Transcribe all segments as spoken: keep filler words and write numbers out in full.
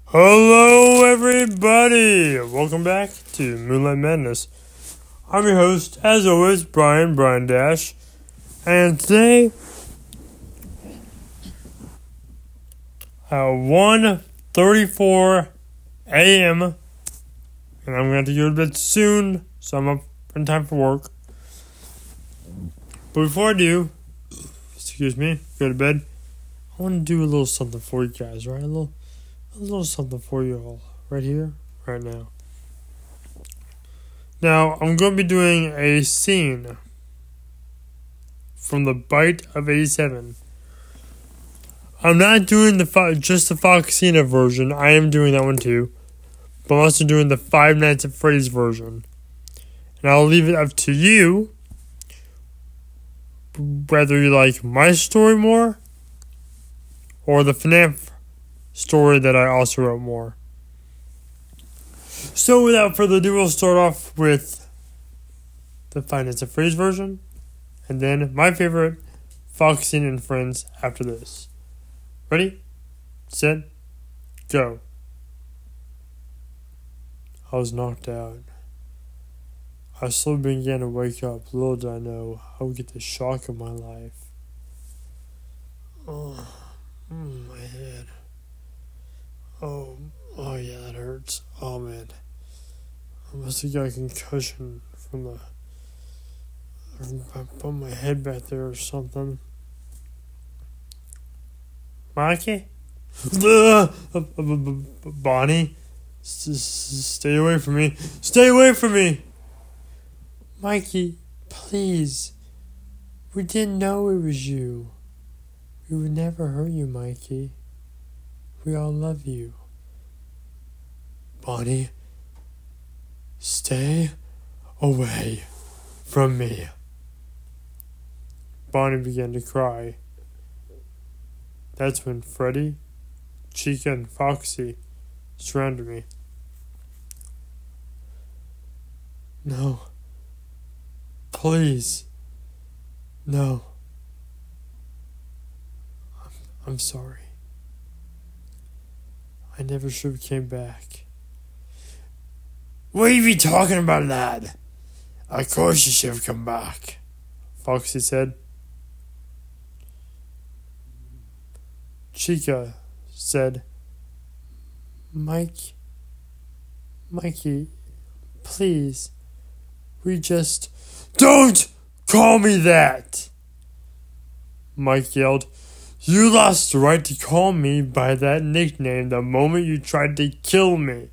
Hello everybody! Welcome back to Moonlight Madness. I'm your host, as always, Brian, Brian Dash. And today, at one thirty-four a.m., and I'm going to have to go to bed soon, so I'm up in time for work. But before I do, excuse me, go to bed, I want to do a little something for you guys, right? A little... A little something for you all, right here, right now. Now, I'm going to be doing a scene from The Bite of eighty-seven. I'm not doing the fo- just the Foxina version. I am doing that one too. But I'm also doing the Five Nights at Freddy's version. And I'll leave it up to you whether you like my story more or the F NAF story that I also wrote more. So without further ado, we'll start off with the Five Nights at Freddy's version, and then my favorite, Foxine and Friends, after this. Ready? Set? Go. I was knocked out. I slowly began to wake up. Little did I know I would get the shock of my life. Oh, mm, my head. Oh, oh yeah, that hurts. Oh man, I must have got a concussion from the. I put my head back there or something. Mikey, Bonnie, stay away from me! Stay away from me! Mikey, please. We didn't know it was you. We would never hurt you, Mikey. We all love you. Bonnie, stay away from me. Bonnie began to cry. That's when Freddy, Chica, and Foxy surrounded me. No. Please. No. I'm, I'm sorry. I never should have came back. What are you talking about, lad? Of course you should have come back, Foxy said. Chica said, Mike, Mikey, please, we just... Don't call me that! Mike yelled. You lost the right to call me by that nickname the moment you tried to kill me.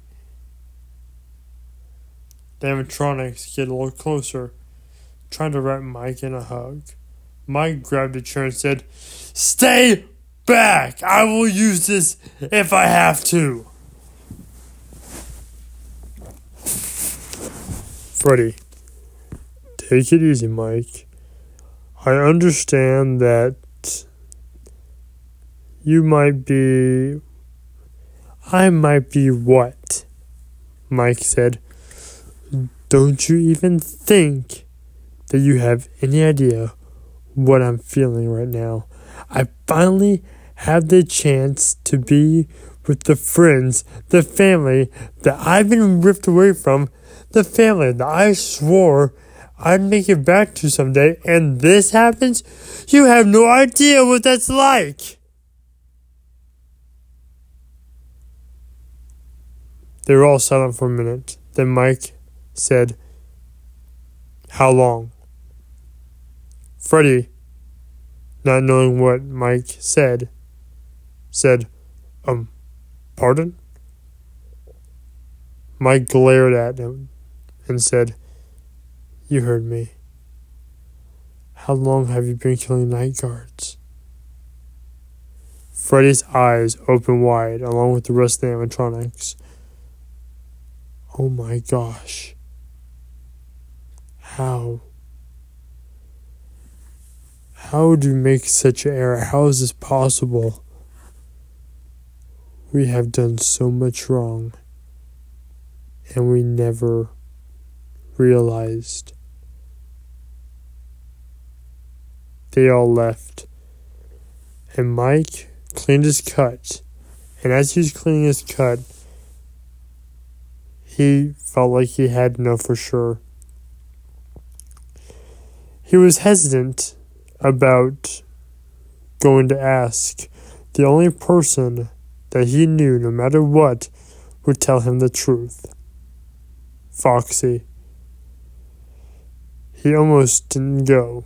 The animatronics get a little closer, trying to wrap Mike in a hug. Mike grabbed a chair and said, Stay back! I will use this if I have to. Freddy, take it easy, Mike. I understand that You might be... I might be what? Mike said. Don't you even think that you have any idea what I'm feeling right now? I finally have the chance to be with the friends, the family that I've been ripped away from, the family that I swore I'd make it back to someday, and this happens? You have no idea what that's like! They were all silent for a minute. Then Mike said, How long? Freddy, not knowing what Mike said, said, Um, pardon? Mike glared at him and said, You heard me. How long have you been killing night guards? Freddy's eyes opened wide, along with the rest of the animatronics. Oh my gosh. How? How do you make such an error? How is this possible? We have done so much wrong, and we never realized. They all left, and Mike cleaned his cut And as he was cleaning his cut, he felt like he had to know for sure. He was hesitant about going to ask. The only person that he knew, no matter what, would tell him the truth. Foxy. He almost didn't go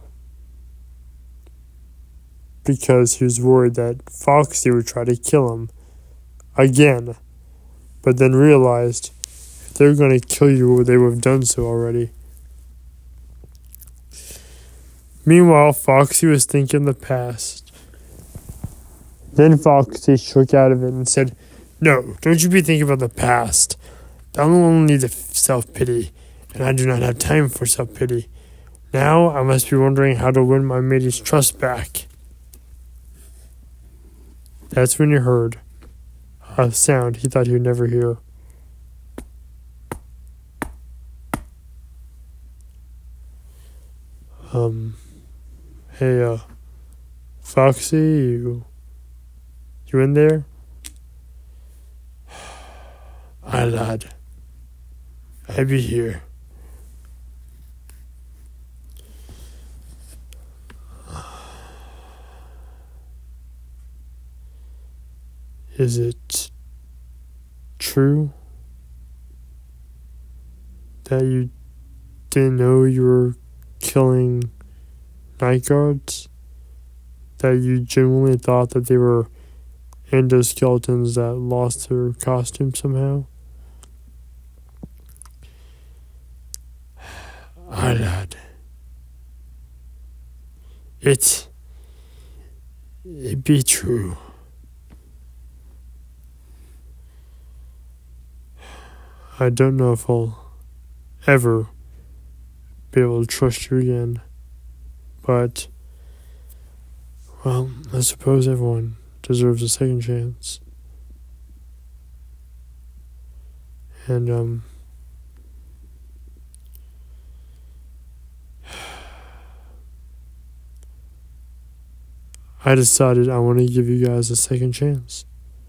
because he was worried that Foxy would try to kill him again, but then realized if they were going to kill you, they would have done so already. Meanwhile, Foxy was thinking of the past. Then Foxy shook out of it and said, "No, don't you be thinking about the past. That will only lead to self-pity, and I do not have time for self-pity. Now I must be wondering how to win my mate's trust back." That's when he heard a sound he thought he would never hear. Um, hey, uh, Foxy, you, you in there? Aye, lad. I be here. Is it true that you didn't know you were killing night guards? That you genuinely thought that they were endoskeletons that lost their costume somehow? Aye, lad. It... It be true. I don't know if I'll ever be able to trust you again. But, well, I suppose everyone deserves a second chance. And, um... I decided I want to give you guys a second chance.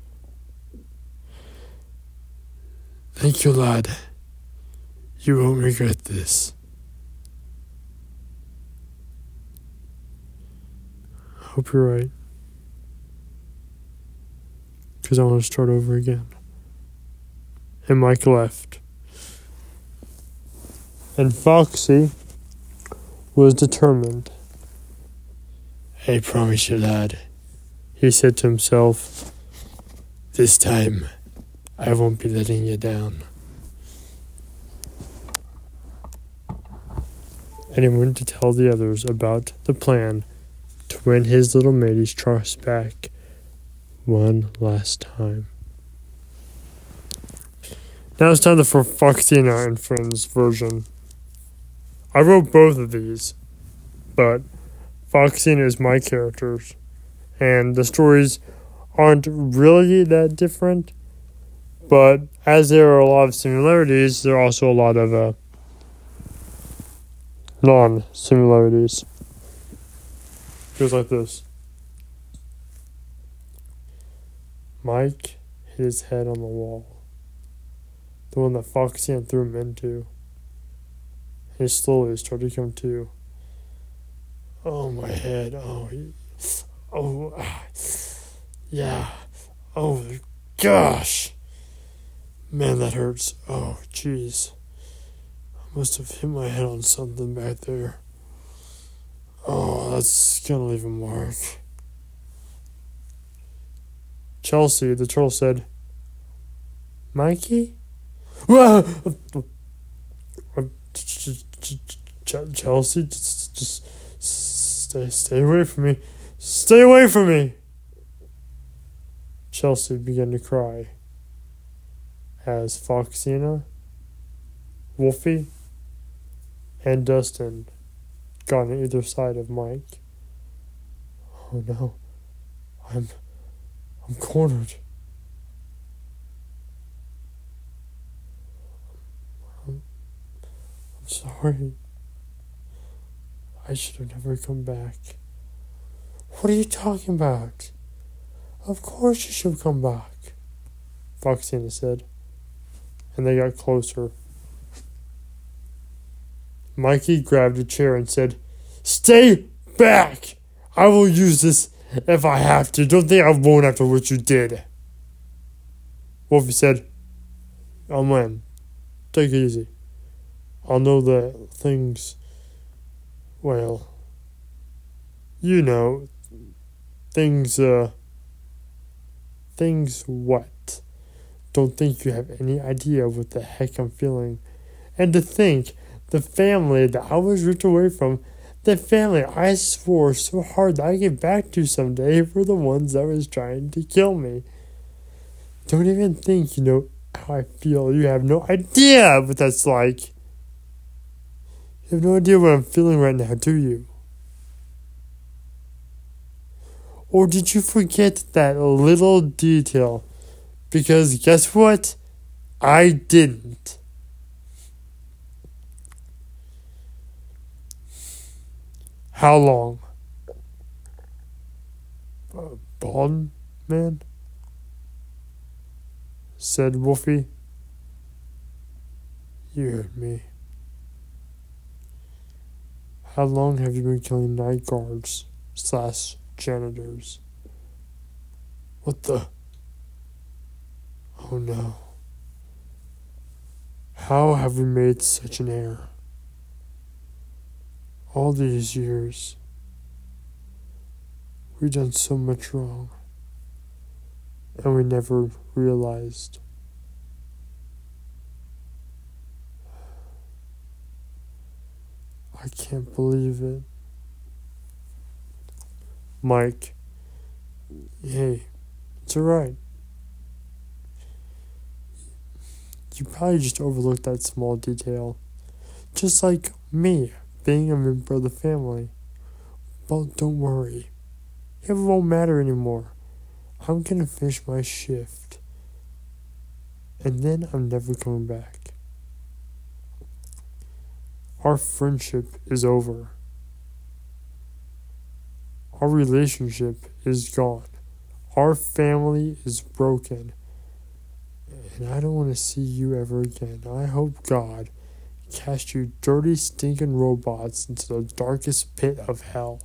Thank you, lad. You won't regret this. Hope you're right. Because I want to start over again. And Mike left. And Foxy was determined. I promise you, lad, he said to himself, this time I won't be letting you down. And he went to tell the others about the plan to win his little mate's trust back one last time. Now it's time for Foxina and Friends version. I wrote both of these, but Foxina is my characters, and the stories aren't really that different. But as there are a lot of similarities, there are also a lot of uh, non-similarities. It goes like this. Mike hit his head on the wall. The one that Foxy threw him into. He slowly started to come to. Oh, my head. Oh, he, oh, ah, yeah. Oh, gosh. Man, that hurts. Oh, jeez. I must have hit my head on something back there. Oh, that's gonna leave a mark. Chelsea, the troll, said, Mikey? Chelsea, just, just stay, stay away from me. Stay away from me. Chelsea began to cry as Foxina, Wolfie, and Dustin got on either side of Mike. Oh no, I'm, I'm cornered. I'm, I'm sorry. I should have never come back. What are you talking about? Of course you should come back. Foxina said, and they got closer. Mikey grabbed a chair and said, "Stay back! I will use this if I have to. Don't think I won't after what you did." Wolfie said, "Oh man, take it easy. I'll know that things, well, you know, things, uh, things what? Don't think you have any idea what the heck I'm feeling. And to think, the family that I was ripped away from, the family I swore so hard that I get back to someday were the ones that was trying to kill me. Don't even think you know how I feel. You have no idea what that's like. You have no idea what I'm feeling right now, do you? Or did you forget that little detail? Because guess what? I didn't." "How long?" Uh, "Bald man?" said Wolfie. "You heard me. How long have you been killing night guards slash janitors?" "What the? Oh no. How have we made such an error? All these years, we've done so much wrong, and we never realized. I can't believe it." "Mike, hey, it's alright. You probably just overlooked that small detail. Just like me being a member of the family. Well, don't worry. It won't matter anymore. I'm gonna finish my shift. And then I'm never coming back. Our friendship is over. Our relationship is gone. Our family is broken. And I don't want to see you ever again. I hope God cast you dirty, stinking robots into the darkest pit of hell.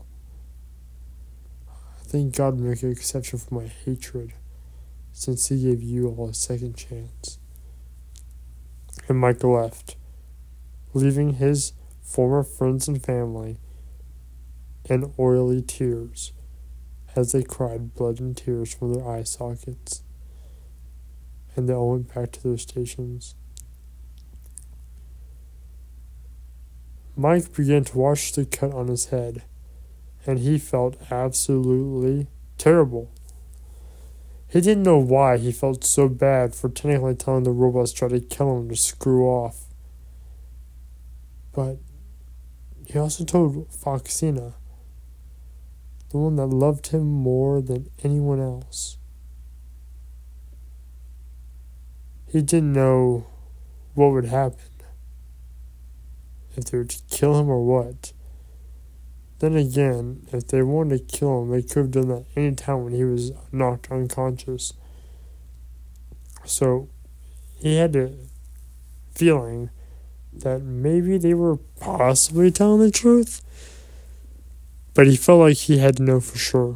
I think God would make an exception for my hatred, since He gave you all a second chance." And Mike left, leaving his former friends and family in oily tears as they cried blood and tears from their eye sockets. And they all went back to their stations. Mike began to wash the cut on his head, and he felt absolutely terrible. He didn't know why he felt so bad for technically telling the robots to try to kill him to screw off. But he also told Foxina, the one that loved him more than anyone else. He didn't know what would happen, if they were to kill him or what. Then again, if they wanted to kill him, they could have done that any time when he was knocked unconscious. So he had a feeling that maybe they were possibly telling the truth, but he felt like he had to know for sure.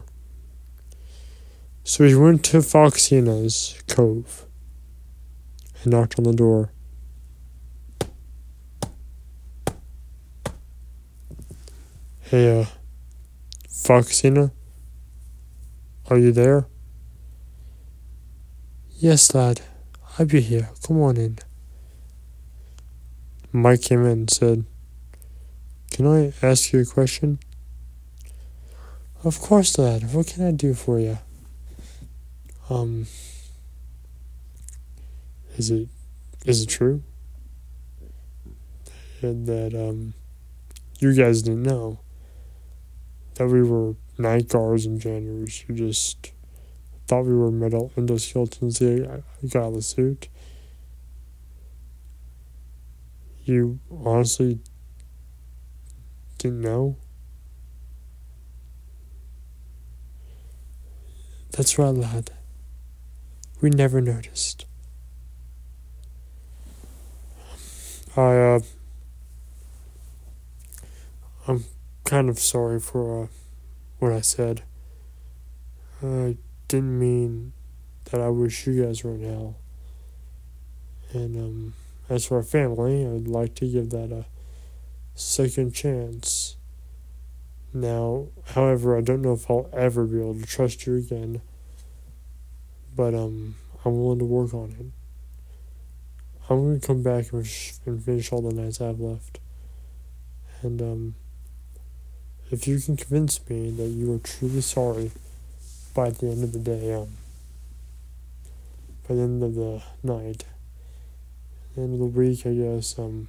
So he went to Foxina's cove and knocked on the door. "Hey, uh, Foxina, are you there?" "Yes, lad, I'll be here. Come on in." Mike came in and said, "Can I ask you a question?" "Of course, lad. What can I do for you?" Um, is it, is it true that, um, you guys didn't know that we were night guards and janitors who just thought we were metal endoskeletons that got out of the suit? You honestly didn't know? That's right, lad. we never noticed. I, uh, I'm kind of sorry for, uh, what I said. I didn't mean that I wish you guys were in hell. And, um, as for our family, I'd like to give that a second chance. Now, however, I don't know if I'll ever be able to trust you again. But, um, I'm willing to work on it. I'm going to come back and finish all the nights I have left. And, um, if you can convince me that you are truly sorry by the end of the day, um, by the end of the night, the end of the week, I guess, um,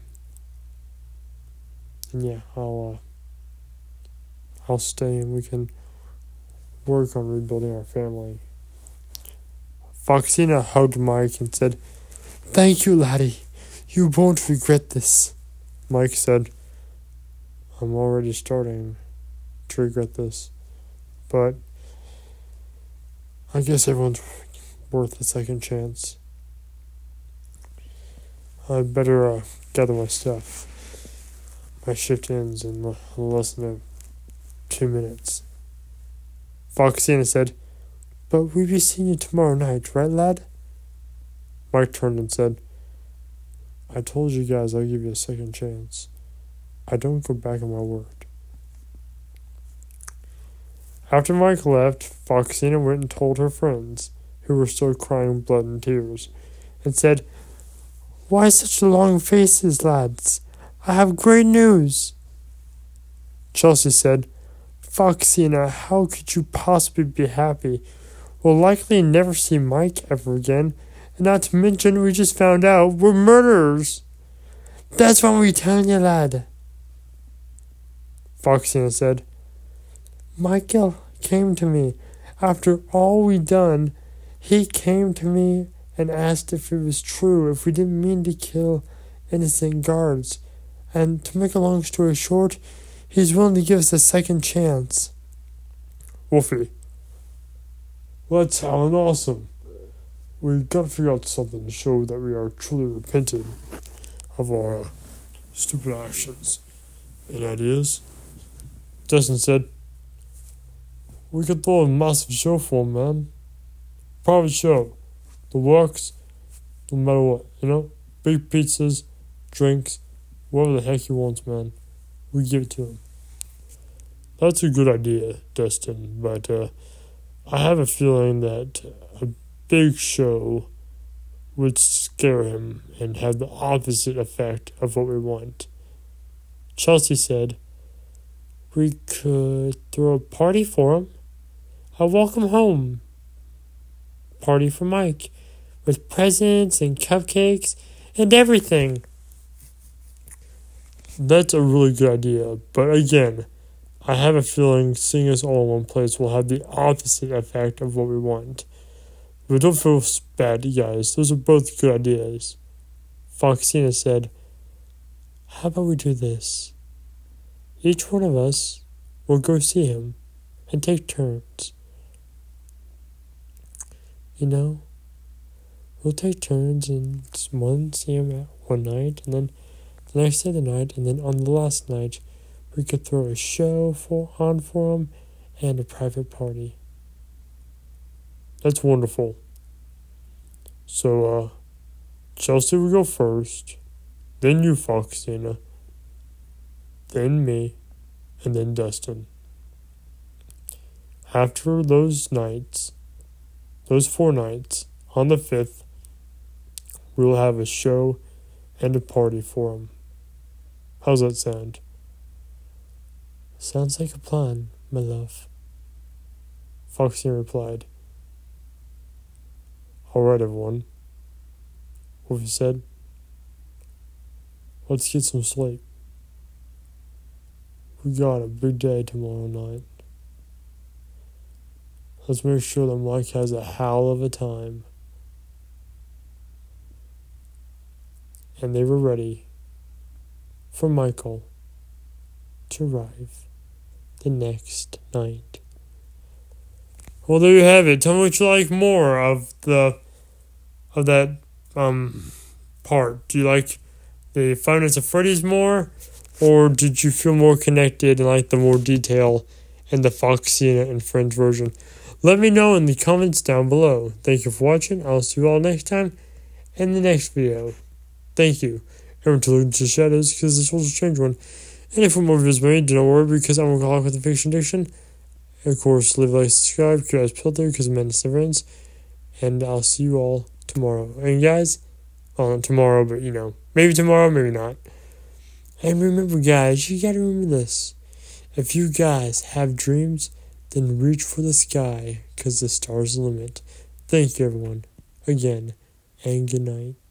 and yeah, I'll, uh, I'll stay and we can work on rebuilding our family. Foxina hugged Mike and said, "Thank you, laddie. You won't regret this." Mike said, "I'm already starting to regret this, but I guess everyone's worth a second chance. I better uh, gather my stuff. My shift ends in l- less than two minutes." Foxina said, "But we'll be seeing you tomorrow night, right, lad?" Mike turned and said, "I told you guys I'll give you a second chance. I don't go back on my word." After Mike left, Foxina went and told her friends, who were still crying blood and tears, and said, "Why such long faces, lads? I have great news." Chelsea said, "Foxina, how could you possibly be happy? We'll likely never see Mike ever again, and not to mention we just found out we're murderers." "That's what we telling you, lad," Foxina said. "Michael came to me. After all we done, he came to me and asked if it was true, if we didn't mean to kill innocent guards. And to make a long story short, he's willing to give us a second chance." Wolfie, let's have an awesome. We gotta figure out something to show that we are truly repentant of our uh, stupid actions. Any ideas? Dustin said, "We could throw a massive show for him, man. Private show. The works, no matter what, you know? Big pizzas, drinks, whatever the heck he wants, man. We give it to him." "That's a good idea, Dustin, but uh, I have a feeling that a big show would scare him and have the opposite effect of what we want." Chelsea said, "We could throw a party for him. A welcome home party for Mike, with presents and cupcakes and everything." "That's a really good idea, but again, I have a feeling seeing us all in one place will have the opposite effect of what we want. But don't feel bad, you guys. Those are both good ideas." Foxina said, "How about we do this? Each one of us will go see him and take turns. You know, we'll take turns and one see him at one night, and then the next day the night, and then on the last night, we could throw a show for on for him and a private party." "That's wonderful. So, uh, Chelsea will go first, then you, Foxina, then me, and then Dustin. After those nights, those four nights, on the fifth, we will have a show and a party for him. How's that sound?" "Sounds like a plan, my love," Foxina replied. "All right, everyone," Wolfie said. "Let's get some sleep. We got a big day tomorrow night. Let's make sure that Mike has a howl of a time." And they were ready for Michael to arrive the next night. Well, there you have it. Tell me what you like more of the of that um part? Do you like the Five Nights at Freddy's more, or did you feel more connected and like the more detail in the Foxy and Friends version? Let me know in the comments down below. Thank you for watching. I'll see you all next time in the next video. Thank you. Remember to look into the shadows because this was a strange one. And if more videos made, do not worry because I'm a alcoholic with a fiction addiction. And of course, live, like, subscribe, guys, filter because madness never ends. And I'll see you all tomorrow. And guys, well, not tomorrow, but you know, maybe tomorrow, maybe not. And remember, guys, you gotta remember this. If you guys have dreams, then reach for the sky because the stars are the limit. Thank you, everyone, again, and good night.